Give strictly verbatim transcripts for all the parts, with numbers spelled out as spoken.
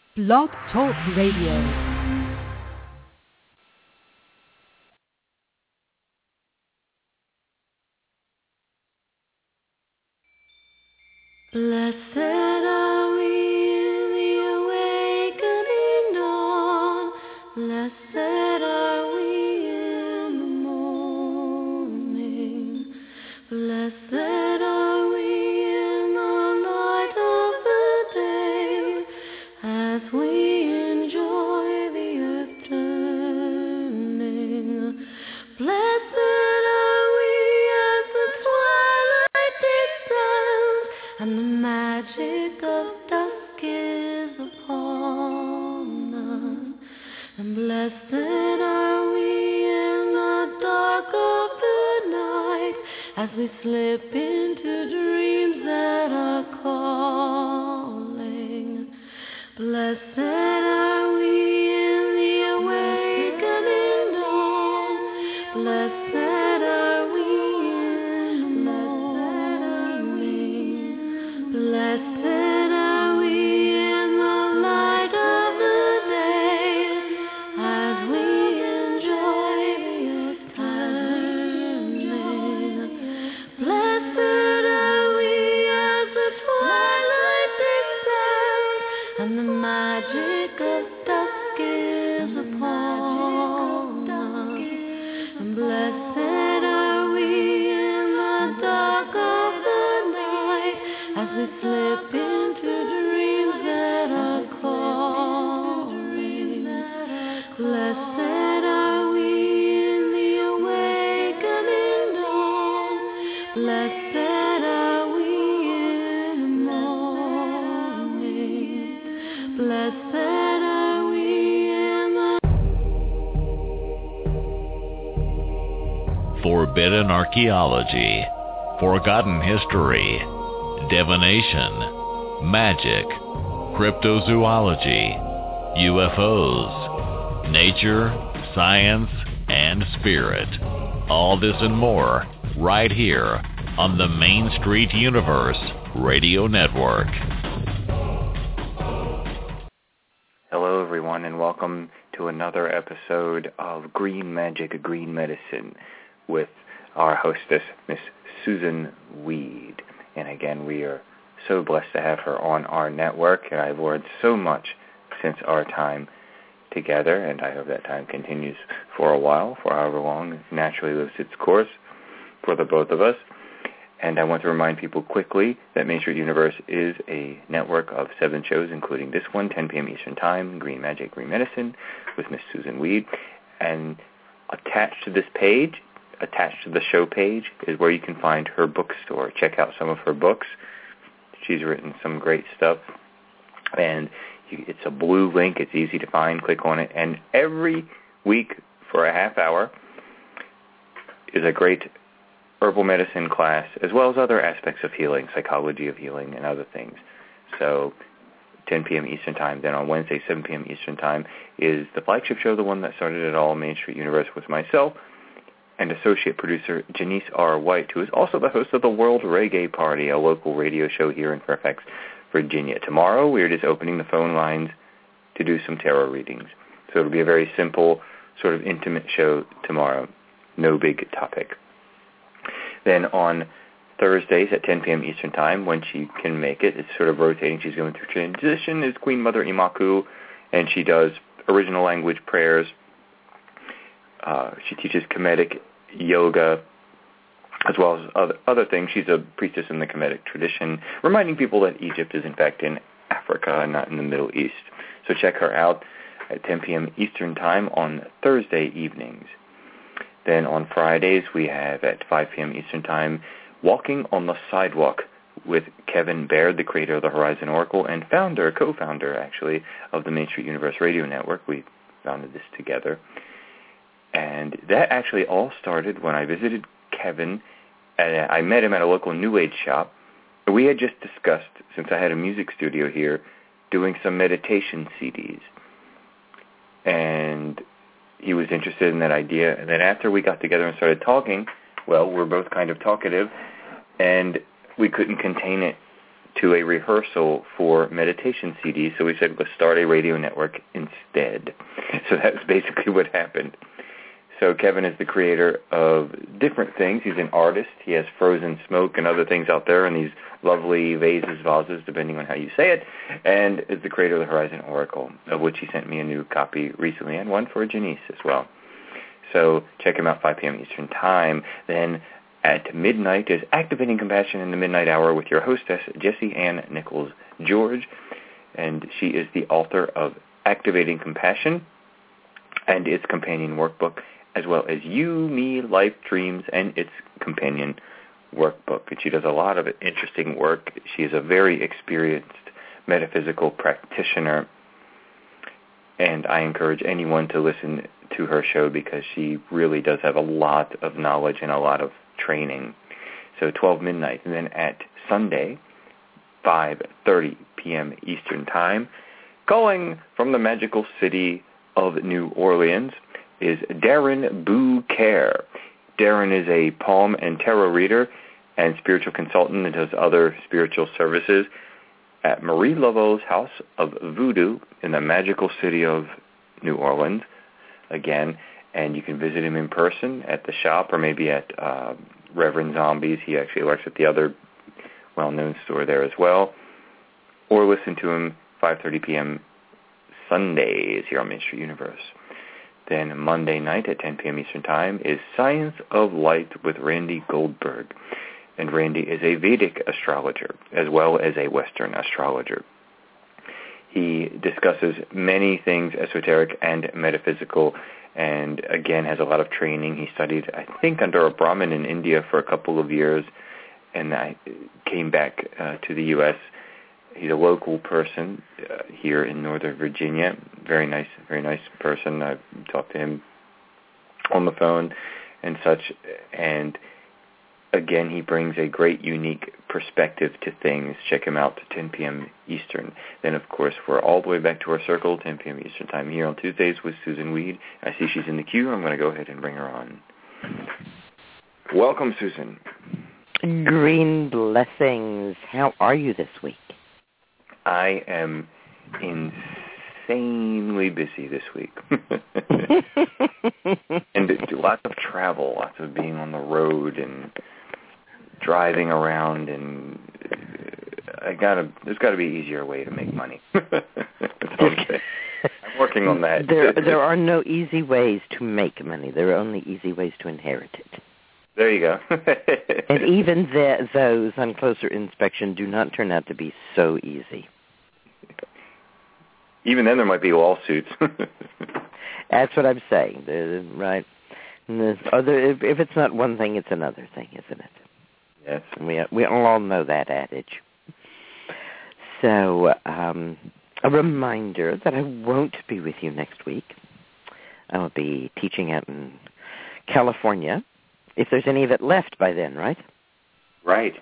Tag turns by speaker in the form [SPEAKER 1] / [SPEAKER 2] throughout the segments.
[SPEAKER 1] Blog Talk Radio.
[SPEAKER 2] Blessed are we in the awakening dawn. Blessed are we in the morning. Blessed are we in the light of the day, as we enjoy the earth turning. Blessed are we as the twilight descends, and the magic of dusk is upon us. And blessed are we in the dark of the night, as we slip into dreams that are calling. Blessed are we in the awakening dawn. Blessed are we in the morning. Blessed are we in the light of the day, as we enjoy the earth turning. Blessed are we as the twilight descends, and the magic of dusk is upon us. And blessed are we in the dark of the night, as we slip into dreams that are calling. Blessed are we in the awakening dawn. Blessed are we in the morning. Blessed are we in the...
[SPEAKER 3] Forbidden archaeology, forgotten history, divination, magic, cryptozoology, U F Os, nature, science, and spirit. All this and more right here on the Main Street Universe Radio Network.
[SPEAKER 4] Hello everyone, and welcome to another episode of Green Magic, Green Medicine with our hostess, Miss Susan Weed. And again, we are so blessed to have her on our network, and I've learned so much since our time together, and I hope that time continues for a while, for however long it naturally lives its course for the both of us. And I want to remind people quickly that Main Street Universe is a network of seven shows, including this one, ten p.m. Eastern Time, Green Magic, Green Medicine, with Miss Susan Weed. And attached to this page, attached to the show page, is where you can find her bookstore. Check out some of her books. She's written some great stuff. And you, it's a blue link. It's easy to find. Click on it. And every week for a half hour is a great herbal medicine class, as well as other aspects of healing, psychology of healing, and other things. So ten p.m. Eastern Time. Then on Wednesday, seven p.m. Eastern Time, is the flagship show, the one that started it all, Main Street Universe, with myself and associate producer Janice R. White, who is also the host of the World Reggae Party, a local radio show here in Fairfax, Virginia. Tomorrow, we're just opening the phone lines to do some tarot readings. So it'll be a very simple, sort of intimate show tomorrow. No big topic. Then on Thursdays at ten p.m. Eastern Time, when she can make it, it's sort of rotating. She's going through transition, is Queen Mother Imaku, and she does original language prayers. Uh, she teaches Kemetic yoga, as well as other, other things. She's a priestess in the Kemetic tradition, reminding people that Egypt is in fact in Africa and not in the Middle East. So check her out at ten p.m. Eastern Time on Thursday evenings. Then on Fridays, we have at five p.m. Eastern Time, Walking on the Sidewalk with Kevin Baird, the creator of the Horizon Oracle and founder, co-founder actually, of the Main Street Universe Radio Network. We founded this together. And that actually all started when I visited Kevin. And I met him at a local New Age shop. We had just discussed, since I had a music studio here, doing some meditation C Ds. And he was interested in that idea. And then after we got together and started talking, well, we're both kind of talkative, and we couldn't contain it to a rehearsal for meditation C Ds. So we said, let's start a radio network instead. So that's basically what happened. So Kevin is the creator of different things. He's an artist. He has Frozen Smoke and other things out there, and these lovely vases, vases, depending on how you say it, and is the creator of the Horizon Oracle, of which he sent me a new copy recently, and one for Janice as well. So check him out, five p.m. Eastern Time. Then at midnight is Activating Compassion in the Midnight Hour with your hostess, Jessie Ann Nichols George, and she is the author of Activating Compassion and its companion workbook, as well as You, Me, Life, Dreams, and its companion workbook. And she does a lot of interesting work. She is a very experienced metaphysical practitioner, and I encourage anyone to listen to her show because she really does have a lot of knowledge and a lot of training. So twelve midnight, and then at Sunday, five thirty p.m. Eastern Time, calling from the magical city of New Orleans, is Darren Bouquet. Darren is a palm and tarot reader and spiritual consultant and does other spiritual services at Marie Laveau's House of Voodoo in the magical city of New Orleans, again, and you can visit him in person at the shop or maybe at uh, Reverend Zombies. He actually works at the other well-known store there as well, or listen to him five thirty p.m. Sundays here on Main Street Universe. Then Monday night at ten p.m. Eastern Time is Science of Light with Randy Goldberg. And Randy is a Vedic astrologer as well as a Western astrologer. He discusses many things esoteric and metaphysical, and again has a lot of training. He studied, I think, under a Brahmin in India for a couple of years, and I came back uh, to the U S He's a local person uh, here in Northern Virginia. Very nice, very nice person. I've talked to him on the phone and such. And again, he brings a great, unique perspective to things. Check him out at ten p.m. Eastern. Then, of course, we're all the way back to our circle, ten p.m. Eastern Time here on Tuesdays with Susan Weed. I see she's in the queue. I'm going to go ahead and bring her on. Welcome, Susan.
[SPEAKER 5] Green blessings. How are you this week?
[SPEAKER 4] I am insanely busy this week. And lots of travel, lots of being on the road and driving around, and I gotta. There's got to be an easier way to make money. That's what I'm saying. I'm working on that.
[SPEAKER 5] There, there are no easy ways to make money. There are only easy ways to inherit it.
[SPEAKER 4] There you go.
[SPEAKER 5] And even the, those, on closer inspection, do not turn out to be so easy.
[SPEAKER 4] Even then, there might be lawsuits.
[SPEAKER 5] That's what I'm saying, the, right? The other, if, if it's not one thing, it's another thing, isn't it?
[SPEAKER 4] Yes.
[SPEAKER 5] And we we all know that adage. So, um, a reminder that I won't be with you next week. I will be teaching out in California. If there's any of it left by then, right?
[SPEAKER 4] Right.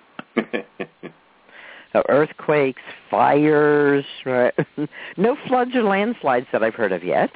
[SPEAKER 5] So earthquakes, fires, right? No floods or landslides that I've heard of yet.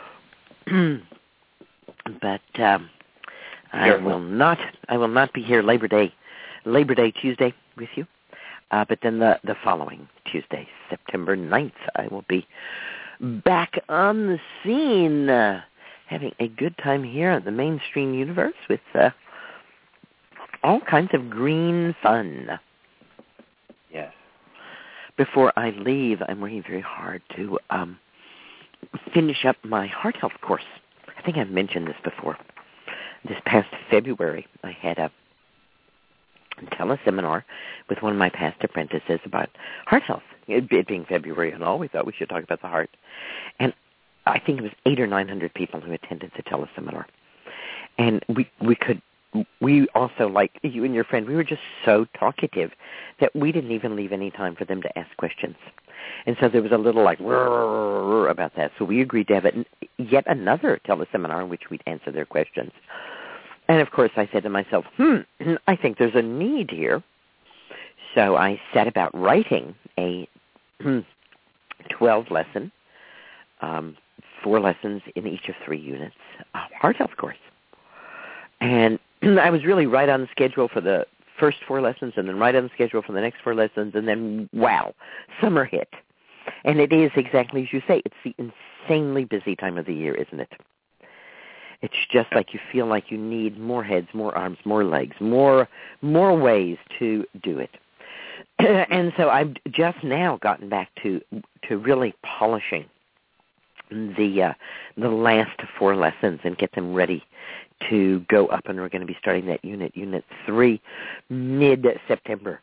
[SPEAKER 5] But um, I will not. I will not be here Labor Day, Labor Day Tuesday with you. Uh, but then the the following Tuesday, September ninth, I will be back on the scene, uh, having a good time here at the Mainstream Universe with uh, all kinds of green fun.
[SPEAKER 4] Yes.
[SPEAKER 5] Before I leave, I'm working very hard to um, finish up my heart health course. I think I've mentioned this before. This past February, I had a teleseminar with one of my past apprentices about heart health. It, it being February and all, we thought we should talk about the heart. And I think it was eight or nine hundred people who attended the teleseminar. And we we could we also, like you and your friend, we were just so talkative that we didn't even leave any time for them to ask questions. And so there was a little like about that. So we agreed to have it, yet another teleseminar in which we'd answer their questions. And of course I said to myself, hmm, I think there's a need here. So I set about writing a twelve-lesson, um, four lessons in each of three units, uh, heart health course. And I was really right on schedule for the first four lessons and then right on the schedule for the next four lessons, and then, wow, summer hit. And it is exactly as you say. It's the insanely busy time of the year, isn't it? It's just like you feel like you need more heads, more arms, more legs, more more ways to do it. And so I've just now gotten back to to really polishing the uh, the last four lessons and get them ready to go up, and we're going to be starting that unit, Unit three, mid-September,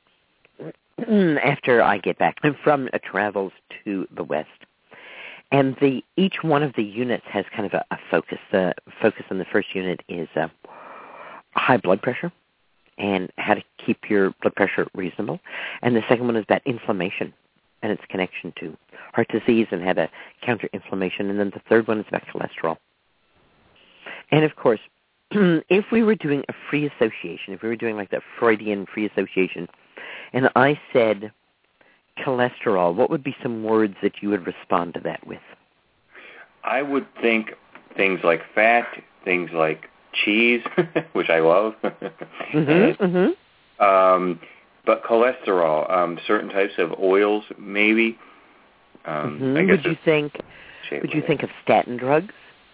[SPEAKER 5] after I get back from uh, travels to the West. And the each one of the units has kind of a, a focus. The focus in the first unit is uh, high blood pressure and how to keep your blood pressure reasonable. And the second one is about inflammation and its connection to heart disease and how to counter inflammation. And then the third one is about cholesterol. And, of course, if we were doing a free association, if we were doing like that Freudian free association, and I said cholesterol, what would be some words that you would respond to that with?
[SPEAKER 4] I would think things like fat, things like cheese, which I love.
[SPEAKER 5] mm-hmm, mm-hmm.
[SPEAKER 4] Um, but cholesterol, um, certain types of oils, maybe. Um,
[SPEAKER 5] mm-hmm.
[SPEAKER 4] I guess
[SPEAKER 5] would you think? Would you think of statin drugs?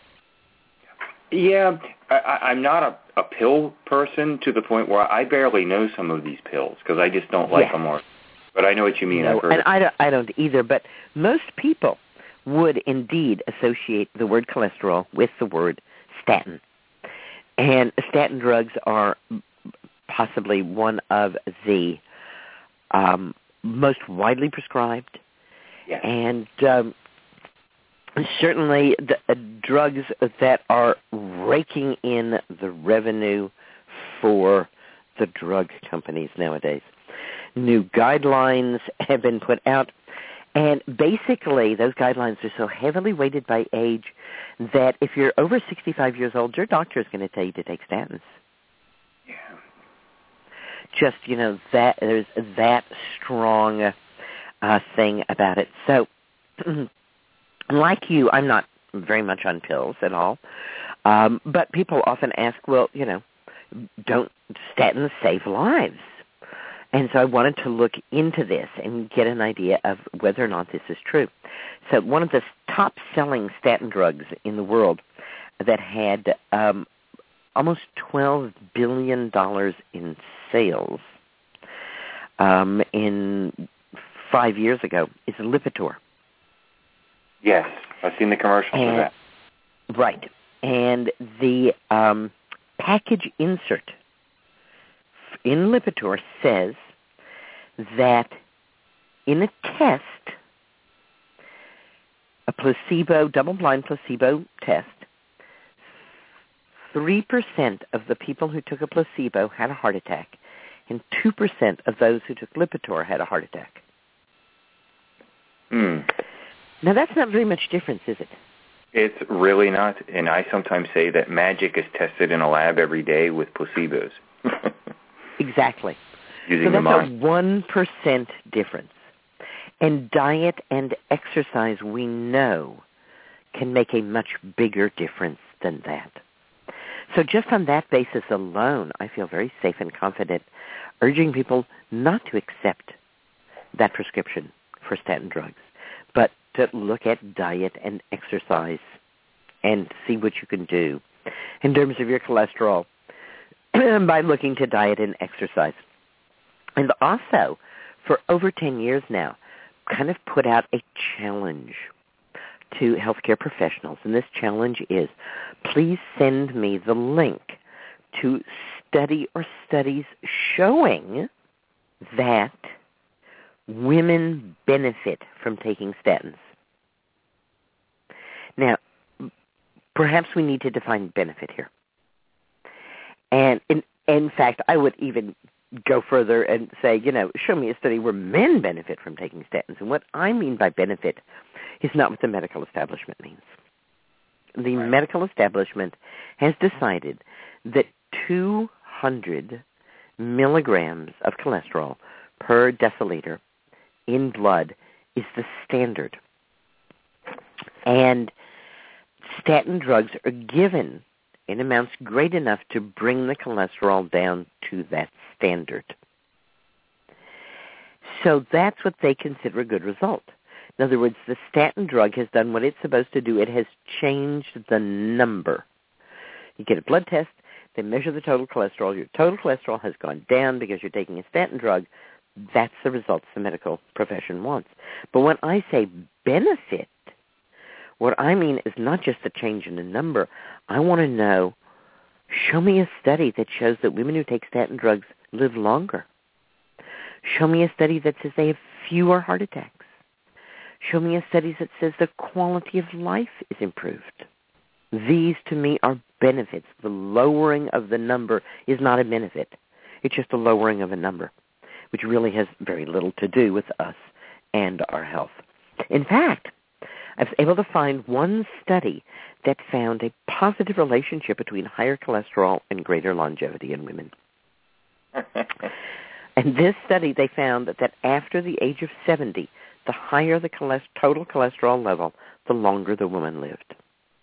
[SPEAKER 4] Yeah, I, I'm not a, a pill person to the point where I barely know some of these pills because I just don't like
[SPEAKER 5] yes.
[SPEAKER 4] them. Or, but I know what you mean.
[SPEAKER 5] No,
[SPEAKER 4] I've heard
[SPEAKER 5] and I don't, I don't either. But most people would indeed associate the word cholesterol with the word statin. And statin drugs are possibly one of the um, most widely prescribed.
[SPEAKER 4] Yes.
[SPEAKER 5] And um, certainly the uh, drugs that are raking in the revenue for the drug companies nowadays. New guidelines have been put out, and basically those guidelines are so heavily weighted by age that if you're over sixty-five years old, your doctor is going to tell you to take statins.
[SPEAKER 4] Yeah.
[SPEAKER 5] Just, you know, that there's that strong uh, thing about it. So, like you, I'm not very much on pills at all, um, but people often ask, well, you know, don't statins save lives? And so I wanted to look into this and get an idea of whether or not this is true. So one of the top-selling statin drugs in the world that had um, almost twelve billion dollars in sales um, in five years ago is Lipitor.
[SPEAKER 4] Yes, I've seen the commercials
[SPEAKER 5] and,
[SPEAKER 4] for that.
[SPEAKER 5] Right. And the um, package insert in Lipitor says that in a test, a placebo, double-blind placebo test, three percent of the people who took a placebo had a heart attack, and two percent of those who took Lipitor had a heart attack.
[SPEAKER 4] Hmm.
[SPEAKER 5] Now, that's not very much difference, is it?
[SPEAKER 4] It's really not, and I sometimes say that magic is tested in a lab every day with placebos.
[SPEAKER 5] Exactly.
[SPEAKER 4] Using
[SPEAKER 5] so
[SPEAKER 4] the
[SPEAKER 5] that's
[SPEAKER 4] mind.
[SPEAKER 5] a one percent difference. And diet and exercise, we know, can make a much bigger difference than that. So just on that basis alone, I feel very safe and confident urging people not to accept that prescription for statin drugs, but to look at diet and exercise and see what you can do in terms of your cholesterol by looking to diet and exercise. And also, for over ten years now, kind of put out a challenge to healthcare professionals. And this challenge is, please send me the link to study or studies showing that women benefit from taking statins. Now, perhaps we need to define benefit here. And in, in fact, I would even go further and say, you know, show me a study where men benefit from taking statins. And what I mean by benefit is not what the medical establishment means. The
[SPEAKER 4] Right.
[SPEAKER 5] medical establishment has decided that two hundred milligrams of cholesterol per deciliter in blood is the standard. And statin drugs are given in amounts great enough to bring the cholesterol down to that standard. So that's what they consider a good result. In other words, the statin drug has done what it's supposed to do. It has changed the number. You get a blood test, they measure the total cholesterol. Your total cholesterol has gone down because you're taking a statin drug. That's the results the medical profession wants. But when I say benefit, what I mean is not just a change in the number. I want to know, show me a study that shows that women who take statin drugs live longer. Show me a study that says they have fewer heart attacks. Show me a study that says the quality of life is improved. These, to me, are benefits. The lowering of the number is not a benefit. It's just a lowering of a number, which really has very little to do with us and our health. In fact, I was able to find one study that found a positive relationship between higher cholesterol and greater longevity in women. And this study, they found that, that after the age of seventy, the higher the cholest- total cholesterol level, the longer the woman lived.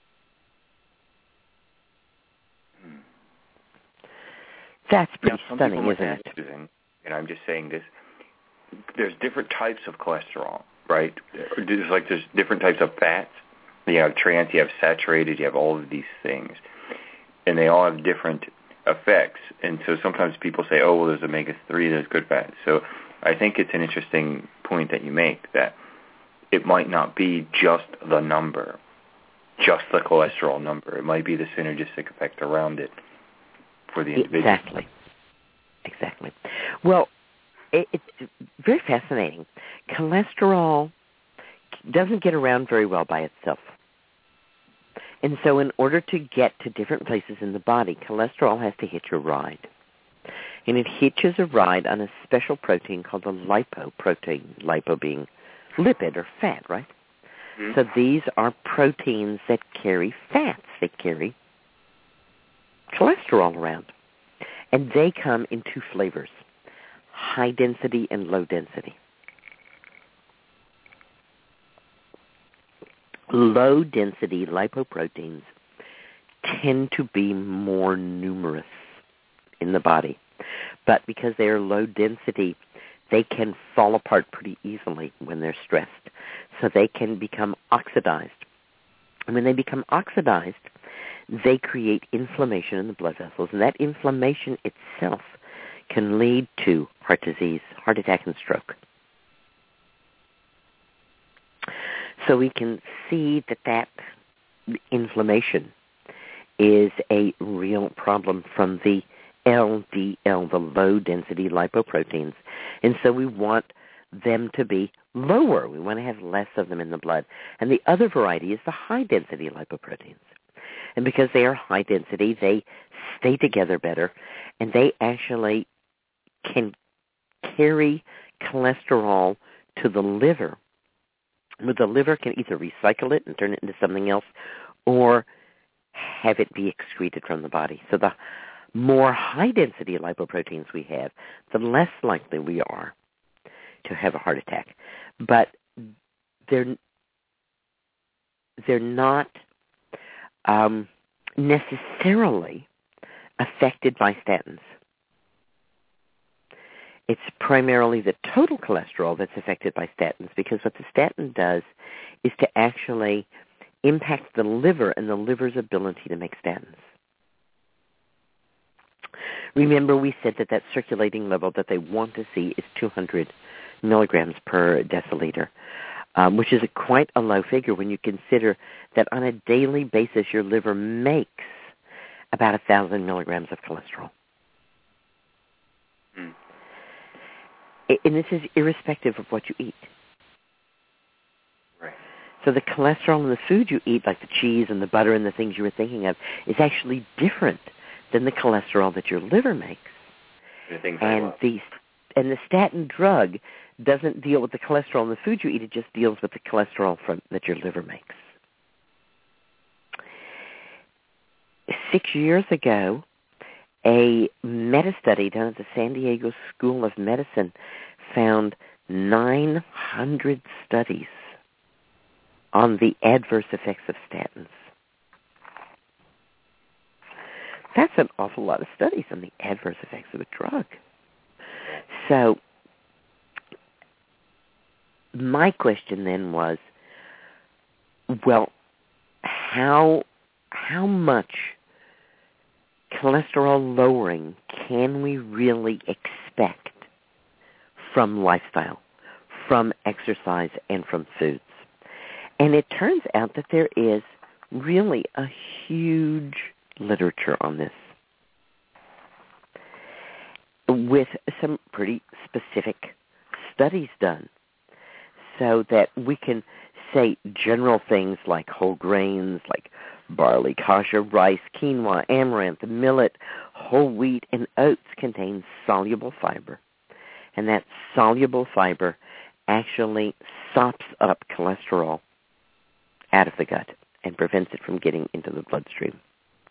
[SPEAKER 5] That's pretty
[SPEAKER 4] now, some
[SPEAKER 5] stunning,
[SPEAKER 4] people
[SPEAKER 5] isn't
[SPEAKER 4] might
[SPEAKER 5] it?
[SPEAKER 4] ask, Susan, and I'm just saying this, there's different types of cholesterol, right? There's like there's different types of fats. You have trans, you have saturated, you have all of these things. And they all have different effects. And so sometimes people say, oh, well, there's omega three, there's good fat. So I think it's an interesting point that you make, that it might not be just the number, just the cholesterol number. It might be the synergistic effect around it for the individual.
[SPEAKER 5] Exactly. Exactly. Well, it, it's very fascinating. Cholesterol doesn't get around very well by itself. And so in order to get to different places in the body, cholesterol has to hitch a ride. And it hitches a ride on a special protein called the lipoprotein, lipo being lipid or fat, right? Mm-hmm. So these are proteins that carry fats. They carry cholesterol around. And they come in two flavors, high density and low density. Low density lipoproteins tend to be more numerous in the body. But because they are low density, they can fall apart pretty easily when they're stressed. So they can become oxidized. And when they become oxidized, they create inflammation in the blood vessels. And that inflammation itself can lead to heart disease, heart attack, and stroke. So we can see that that inflammation is a real problem from the L D L, the low-density lipoproteins. And so we want them to be lower. We want to have less of them in the blood. And the other variety is the high-density lipoproteins. And because they are high-density, they stay together better, and they actually can carry cholesterol to the liver. But the liver can either recycle it and turn it into something else or have it be excreted from the body. So the more high-density lipoproteins we have, the less likely we are to have a heart attack. But they're, they're not um, necessarily affected by statins. It's primarily the total cholesterol that's affected by statins, because what the statin does is to actually impact the liver and the liver's ability to make statins. Remember, we said that that circulating level that they want to see is two hundred milligrams per deciliter, um, which is a quite a low figure when you consider that on a daily basis your liver makes about one thousand milligrams of cholesterol. Mm. And this is irrespective of what you eat.
[SPEAKER 4] Right.
[SPEAKER 5] So the cholesterol in the food you eat, like the cheese and the butter and the things you were thinking of, is actually different than the cholesterol that your liver makes.
[SPEAKER 4] The things
[SPEAKER 5] and the and the statin drug doesn't deal with the cholesterol in the food you eat. It just deals with the cholesterol from, that your liver makes. Six years ago, a meta-study done at the San Diego School of Medicine found nine hundred studies on the adverse effects of statins. That's an awful lot of studies on the adverse effects of a drug. So my question then was, well, how how much cholesterol lowering can we really expect from lifestyle, from exercise, and from foods? And it turns out that there is really a huge literature on this with some pretty specific studies done so that we can say general things like whole grains, like barley, kasha, rice, quinoa, amaranth, millet, whole wheat, and oats contain soluble fiber. And that soluble fiber actually sops up cholesterol out of the gut and prevents it from getting into the bloodstream.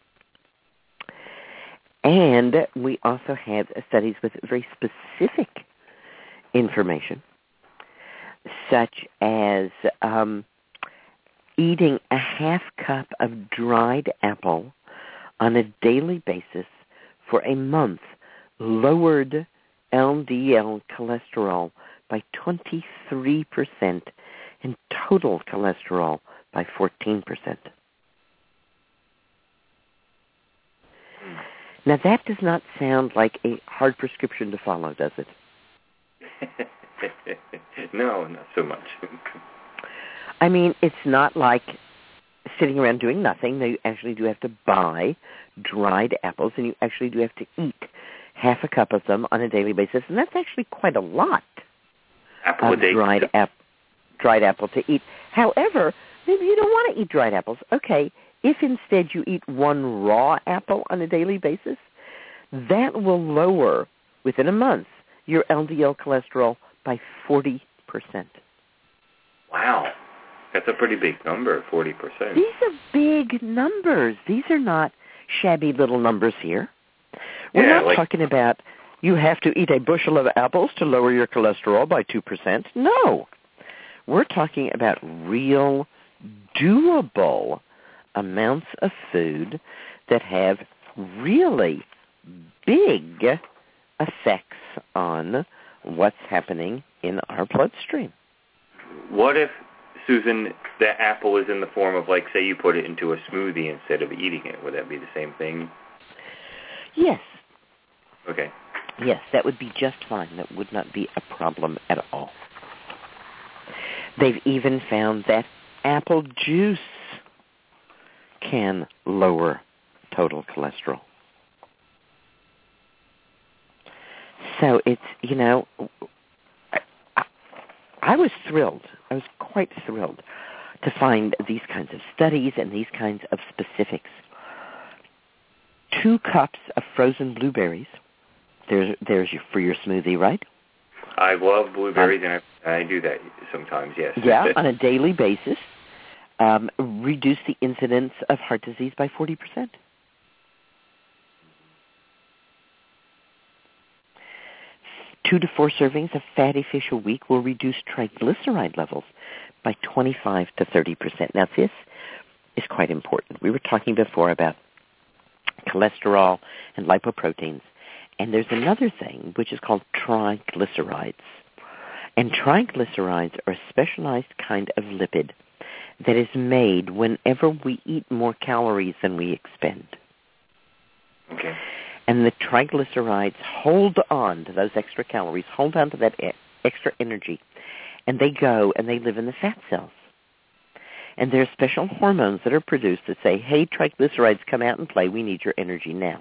[SPEAKER 5] And we also have studies with very specific information, such as um, eating a half cup of dried apple on a daily basis for a month lowered L D L cholesterol by twenty-three percent and total cholesterol by fourteen percent. Now, that does not sound like a hard prescription to follow, does it?
[SPEAKER 4] No, not so much.
[SPEAKER 5] I mean, it's not like sitting around doing nothing. You actually do have to buy dried apples, and you actually do have to eat half a cup of them on a daily basis, and that's actually quite a lot
[SPEAKER 4] Apple
[SPEAKER 5] of
[SPEAKER 4] a day.
[SPEAKER 5] dried, ap- dried apple to eat. However, maybe you don't want to eat dried apples. Okay, if instead you eat one raw apple on a daily basis, that will lower, within a month, your L D L cholesterol by forty percent.
[SPEAKER 4] Wow. That's a pretty big number, forty percent.
[SPEAKER 5] These are big numbers. These are not shabby little numbers here. We're
[SPEAKER 4] yeah,
[SPEAKER 5] not
[SPEAKER 4] like,
[SPEAKER 5] talking about you have to eat a bushel of apples to lower your cholesterol by two percent. No. We're talking about real, doable amounts of food that have really big effects on what's happening in our bloodstream.
[SPEAKER 4] What if, Susan, the apple is in the form of, like, say you put it into a smoothie instead of eating it? Would that be the same thing?
[SPEAKER 5] Yes.
[SPEAKER 4] Okay.
[SPEAKER 5] Yes, that would be just fine. That would not be a problem at all. They've even found that apple juice can lower total cholesterol. So it's, you know, I, I, I was thrilled. I was quite thrilled to find these kinds of studies and these kinds of specifics. Two cups of frozen blueberries. There's, there's your, for your smoothie, right?
[SPEAKER 4] I love blueberries, um, and I, I do that sometimes, yes.
[SPEAKER 5] Yeah, on a daily basis. Um, reduce the incidence of heart disease by forty percent. Two to four servings of fatty fish a week will reduce triglyceride levels by twenty-five to thirty percent. Now, this is quite important. We were talking before about cholesterol and lipoproteins, and there's another thing which is called triglycerides. And triglycerides are a specialized kind of lipid that is made whenever we eat more calories than we expend.
[SPEAKER 4] Okay.
[SPEAKER 5] And the triglycerides hold on to those extra calories, hold on to that e- extra energy, and they go and they live in the fat cells. And there are special hormones that are produced that say, hey, triglycerides, come out and play. We need your energy now.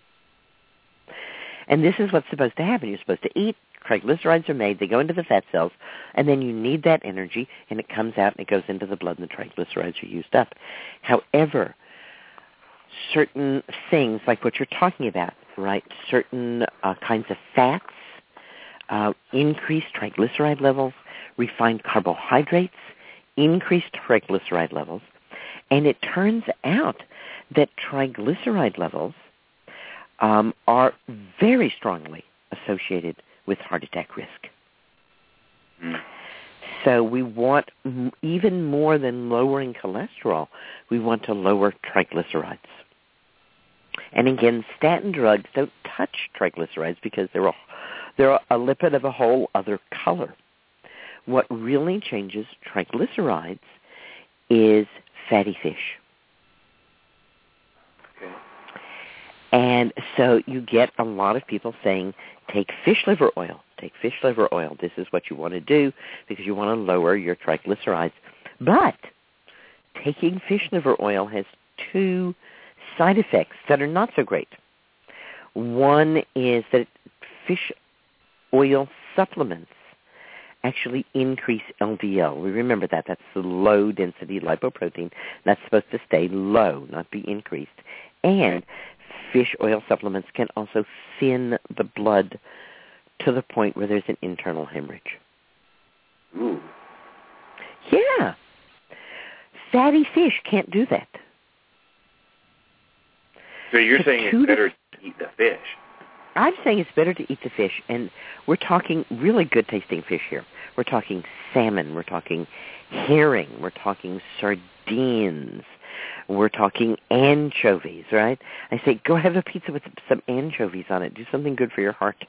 [SPEAKER 5] And this is what's supposed to happen. You're supposed to eat. Triglycerides are made. They go into the fat cells. And then you need that energy, and it comes out and it goes into the blood, and the triglycerides are used up. However, certain things like what you're talking about, right, certain uh, kinds of fats, uh, increase triglyceride levels, refined carbohydrates, increased triglyceride levels, and it turns out that triglyceride levels um, are very strongly associated with heart attack risk.
[SPEAKER 4] Mm.
[SPEAKER 5] So we want, m- even more than lowering cholesterol, we want to lower triglycerides. And again, statin drugs don't touch triglycerides because they're a, they're a lipid of a whole other color. What really changes triglycerides is fatty fish.
[SPEAKER 4] Okay.
[SPEAKER 5] And so you get a lot of people saying, take fish liver oil, take fish liver oil. This is what you want to do because you want to lower your triglycerides. But taking fish liver oil has two side effects that are not so great. One is that fish oil supplements actually increase L D L. We remember that. That's the low-density lipoprotein. That's supposed to stay low, not be increased. And fish oil supplements can also thin the blood to the point where there's an internal hemorrhage.
[SPEAKER 4] Ooh.
[SPEAKER 5] Yeah. Fatty fish can't do that.
[SPEAKER 4] So you're saying it's better to eat the fish?
[SPEAKER 5] I'm saying it's better to eat the fish, and we're talking really good-tasting fish here. We're talking salmon. We're talking herring. We're talking sardines. We're talking anchovies, right? I say, go have a pizza with some anchovies on it. Do something good for your heart.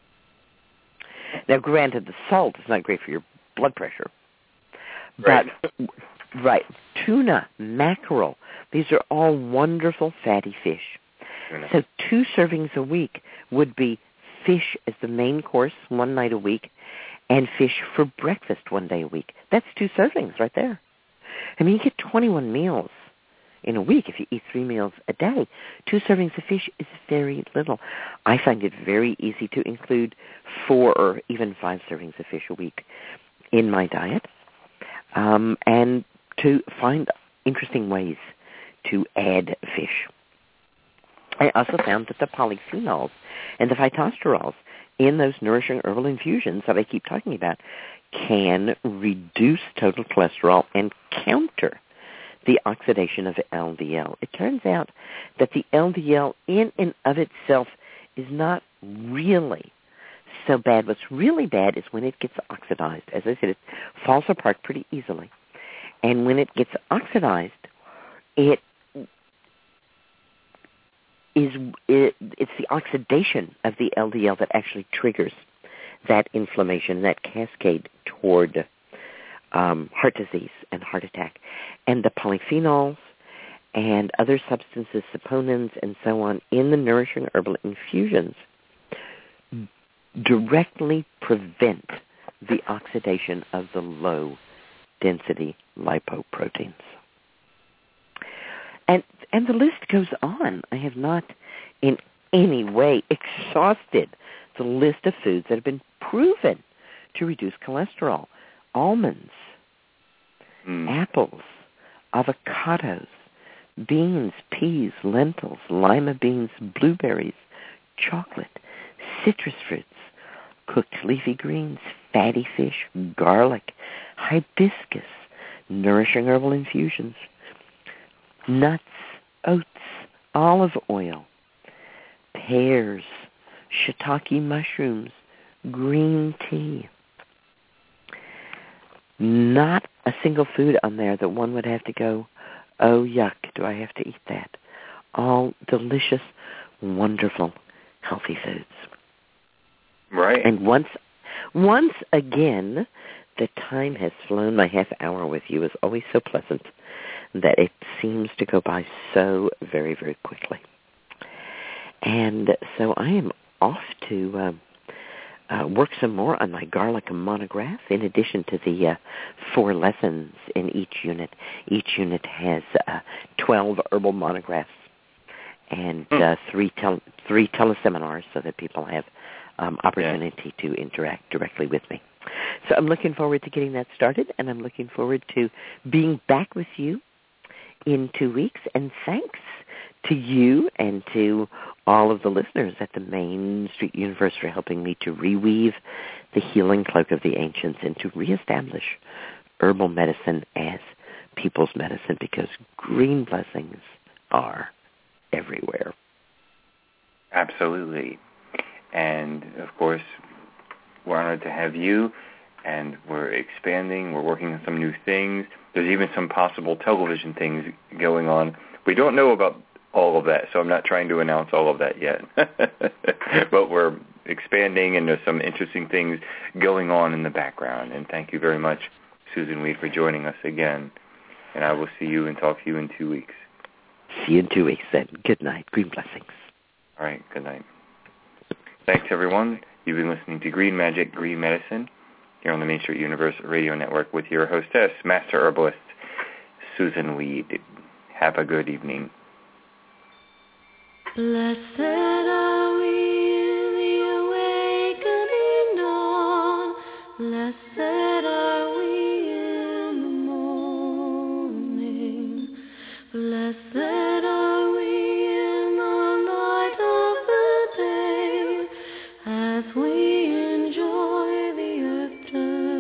[SPEAKER 5] Now, granted, the salt is not great for your blood pressure. But,
[SPEAKER 4] right.
[SPEAKER 5] right, tuna, mackerel, these are all wonderful fatty fish.
[SPEAKER 4] Tuna.
[SPEAKER 5] So two servings a week would be fish as the main course one night a week and fish for breakfast one day a week. That's two servings right there. I mean, you get twenty-one meals in a week if you eat three meals a day. Two servings of fish is very little. I find it very easy to include four or even five servings of fish a week in my diet, um, and to find interesting ways to add fish. I also found that the polyphenols and the phytosterols in those nourishing herbal infusions that I keep talking about can reduce total cholesterol and counter the oxidation of L D L. It turns out that the L D L in and of itself is not really so bad. What's really bad is when it gets oxidized. As I said, it falls apart pretty easily. And when it gets oxidized, it is it, it's the oxidation of the L D L that actually triggers that inflammation, that cascade toward um, heart disease and heart attack. And the polyphenols and other substances, saponins and so on, in the nourishing herbal infusions directly prevent the oxidation of the low-density lipoproteins. And and the list goes on. I have not in any way exhausted the list of foods that have been proven to reduce cholesterol. Almonds, mm. apples, avocados, beans, peas, lentils, lima beans, blueberries, chocolate, citrus fruits, cooked leafy greens, fatty fish, garlic, hibiscus, nourishing herbal infusions, nuts, oats, olive oil, pears, shiitake mushrooms, green tea. Not a single food on there that one would have to go, oh, yuck, do I have to eat that? All delicious, wonderful, healthy foods.
[SPEAKER 4] Right.
[SPEAKER 5] And once, once again, the time has flown. My half hour with you is always so pleasant that it seems to go by so very, very quickly. And so I am off to um, uh, work some more on my garlic monograph in addition to the uh, four lessons in each unit. Each unit has uh, twelve herbal monographs and uh, three, tel- three teleseminars so that people have um, opportunity yeah. to interact directly with me. So I'm looking forward to getting that started, and I'm looking forward to being back with you in two weeks. And thanks to you and to all of the listeners at the Main Street Universe for helping me to reweave the healing cloak of the ancients and to reestablish herbal medicine as people's medicine, because green blessings are everywhere.
[SPEAKER 4] Absolutely. And, of course, we're honored to have you, and we're expanding. We're working on some new things. There's even some possible television things going on. We don't know about all of that. So I'm not trying to announce all of that yet. But we're expanding, and there's some interesting things going on in the background. And thank you very much, Susan Weed, for joining us again. And I will see you and talk to you in two weeks.
[SPEAKER 5] See you in two weeks then. Good night. Green blessings.
[SPEAKER 4] All right. Good night. Thanks, everyone. You've been listening to Green Magic, Green Medicine here on the Main Street Universe Radio Network with your hostess, Master Herbalist Susan Weed. Have a good evening.
[SPEAKER 2] Blessed are we in the awakening dawn. Blessed are we in the morning. Blessed are we in the light of the day as we enjoy the earth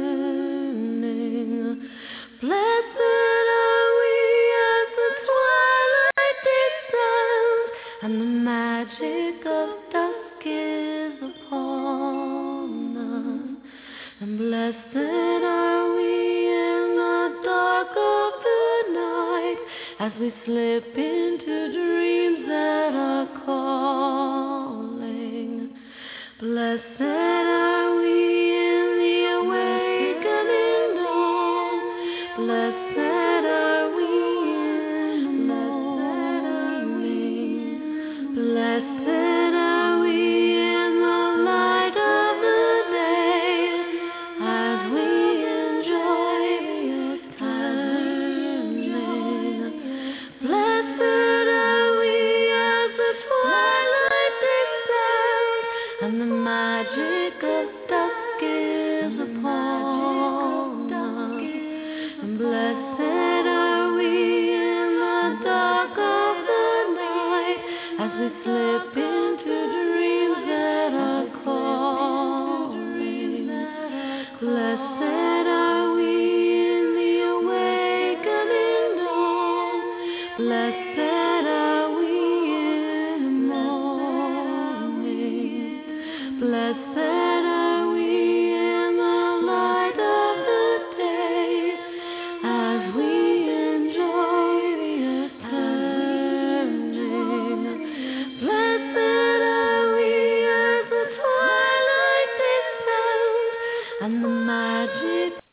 [SPEAKER 2] turning. Blessed are we as the twilight descends and the magic of dusk is upon us. And blessed are we in the dark of the night as we slip into dreams that are calling. Blessed are we in the awakening dawn. Blessed are we in the morning. Blessed are we in the light of the day as we enjoy the earth turning. Blessed are we as the twilight descends and the magic of dusk is upon us. And blessed are we in the dark of the night as we slip into dreams that are calling. Blessed are we in the awakening dawn. Blessed are we in the morning. Blessed are we in the light of the day as we enjoy the earth turning. Blessed are we as the twilight descends and the magic